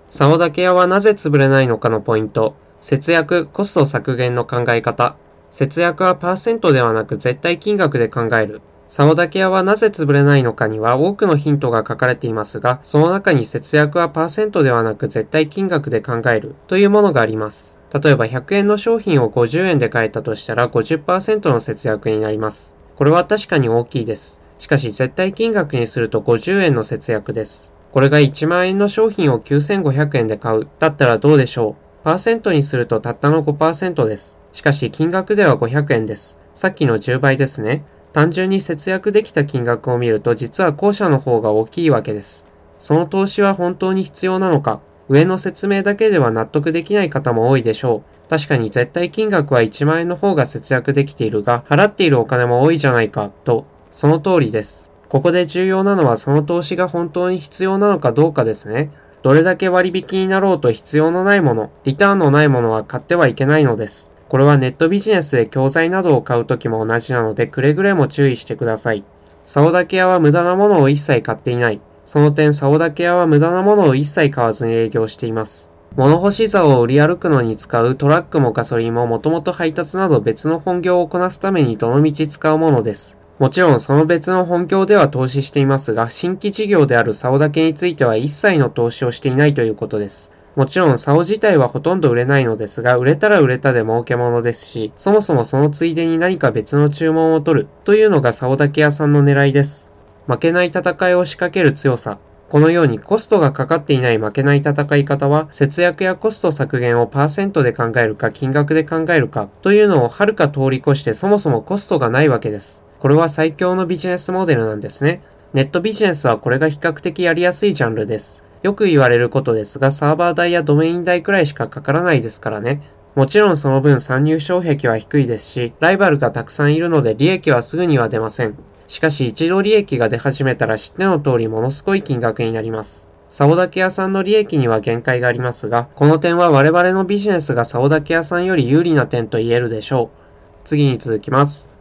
竿竹屋はなぜ潰れないのかのポイント。節約、コスト削減の考え方。節約はパーセントではなく絶対金額で考える。竿竹屋はなぜ潰れないのかには多くのヒントが書かれていますが、その中に節約はパーセントではなく絶対金額で考えるというものがあります。例えば100円の商品を50円で買えたとしたら 50% の節約になります。これは確かに大きいです。しかし絶対金額にすると50円の節約です。これが1万円の商品を9500円で買う。だったらどうでしょう。パーセントにするとたったの 5% です。しかし金額では500円です。さっきの10倍ですね。単純に節約できた金額を見ると実は後者の方が大きいわけです。その投資は本当に必要なのか。上の説明だけでは納得できない方も多いでしょう。確かに絶対金額は1万円の方が節約できているが、払っているお金も多いじゃないか、と。その通りです。ここで重要なのはその投資が本当に必要なのかどうかですね。どれだけ割引になろうと必要のないもの、リターンのないものは買ってはいけないのです。これはネットビジネスで教材などを買うときも同じなのでくれぐれも注意してください。竿竹屋は無駄なものを一切買っていない。その点竿竹屋は無駄なものを一切買わずに営業しています。物干し竿を売り歩くのに使うトラックもガソリンももともと配達など別の本業をこなすためにどのみち使うものです。もちろんその別の本業では投資していますが、新規事業である竿竹については一切の投資をしていないということです。もちろん竿自体はほとんど売れないのですが、売れたら売れたで儲けものですし、そもそもそのついでに何か別の注文を取るというのが竿竹屋さんの狙いです。負けない戦いを仕掛ける強さ。このようにコストがかかっていない負けない戦い方は、節約やコスト削減をパーセントで考えるか金額で考えるかというのをはるか通り越してそもそもコストがないわけです。これは最強のビジネスモデルなんですね。ネットビジネスはこれが比較的やりやすいジャンルです。よく言われることですが、サーバー代やドメイン代くらいしかかからないですからね。もちろんその分参入障壁は低いですし、ライバルがたくさんいるので利益はすぐには出ません。しかし一度利益が出始めたら知っての通りものすごい金額になります。竿竹屋さんの利益には限界がありますが、この点は我々のビジネスが竿竹屋さんより有利な点と言えるでしょう。次に続きます。